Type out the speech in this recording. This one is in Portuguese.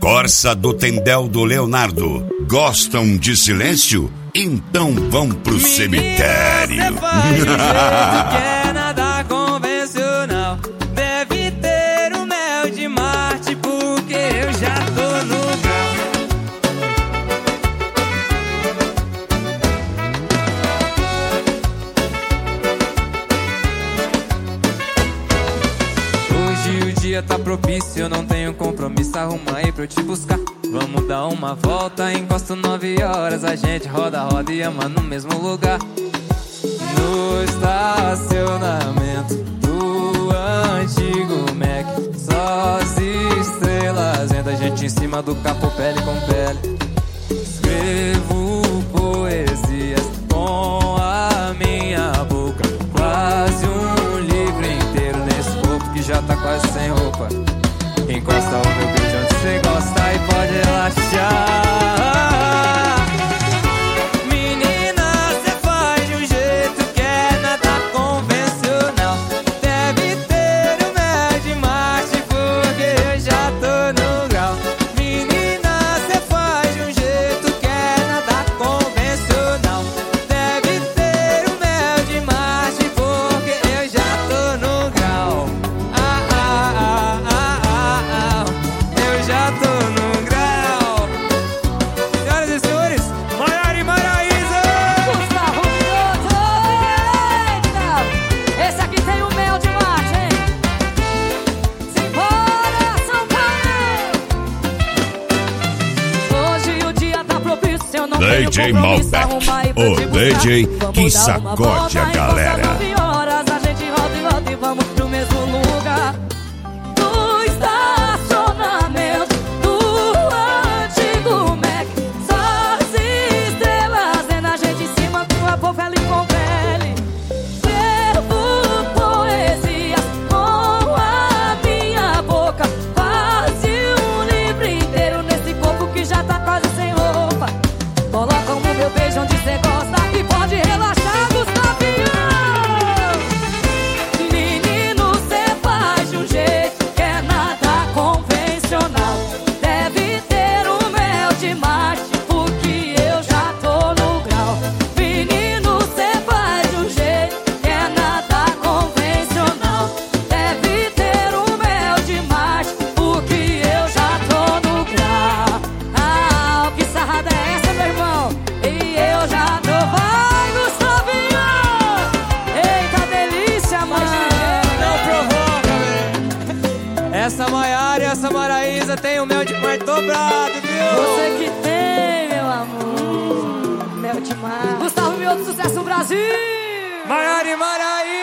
Corsa do Tendel do Leonardo. Gostam de silêncio? Então vão pro cemitério. Cê faz do jeito que é nada convencional. Deve ter o mel de Marte, porque eu já tô no grau. Hoje o dia tá propício, eu não tenho compromisso. Arruma aí pra eu te buscar. Vamos dar uma volta, encosto 9 horas. A gente roda, roda e ama no mesmo lugar. No estacionamento do antigo Mac. Só as estrelas vendo a gente em cima do capô, pele com pele. Escrevo poesias com a minha boca. Quase um livro inteiro nesse corpo que já tá quase sem roupa. Encosta o meu beijo onde cê gosta e pode relaxar. Menina, cê faz de um jeito que é nada convencional. Deve ter o mel de Marte, porque eu já tô no grau. Menina, cê faz de um jeito que é nada convencional. Deve ter o mel de Marte, porque eu já tô no grau. Eu já tô no grau. Senhoras e senhores, Maiara e Maraísa. Gustavo Mioto, eita! Esse aqui tem o mel de Marte, hein? Simbora, São Paulo! Hoje o dia tá propício, eu não tenho DJ compromisso. Malbec, Arruma aí pra eu o te buscar. DJ Vamos que dar uma sacode volta, a galera. encosta 9 horas, a gente roda e volta e vamos pro mesmo lugar. No estacionamento do antigo Mac. Só as estrelas vendo a gente em cima do capô, pele com pele. Escrevo poesias com a minha boca. Quase um livro inteiro nesse corpo que já tá quase sem roupa. Coloca o meu beijo onde cê gosta e pode relaxar, Gustavinho. Menino, cê faz de um jeito que é nada convencional. Deve ter o mel de Marte, porque eu já tô no grau. Menino, cê faz de um jeito que é nada convencional. Deve ter o mel de Marte, porque eu já tô no grau. Ah, que sarrada é essa, meu irmão? E eu já tô. Vai, Gustavinho! Eita delícia, mano! Não provoca, velho. Essa Maiara e essa Maraísa tem o mel de Marte dobrado, viu? Você que tem, meu amor. Mel de mar. Gustavo Mioto, sucesso no Brasil! Maiara e Maraísa.